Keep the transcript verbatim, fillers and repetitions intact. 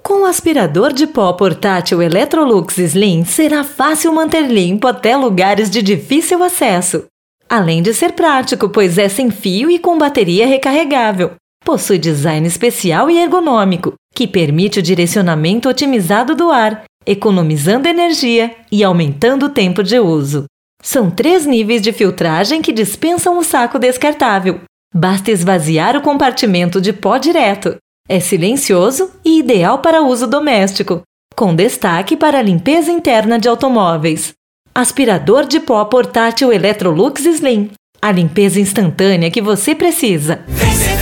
Com o aspirador de pó portátil Electrolux Slim, será fácil manter limpo até lugares de difícil acesso. Além de ser prático, pois é sem fio e com bateria recarregável. Possui design especial e ergonômico, que permite o direcionamento otimizado do ar, economizando energia e aumentando o tempo de uso. São três níveis de filtragem que dispensam o saco descartável. Basta esvaziar o compartimento de pó direto. É silencioso e ideal para uso doméstico, com destaque para a limpeza interna de automóveis. Aspirador de pó portátil Electrolux Slim. A limpeza instantânea que você precisa.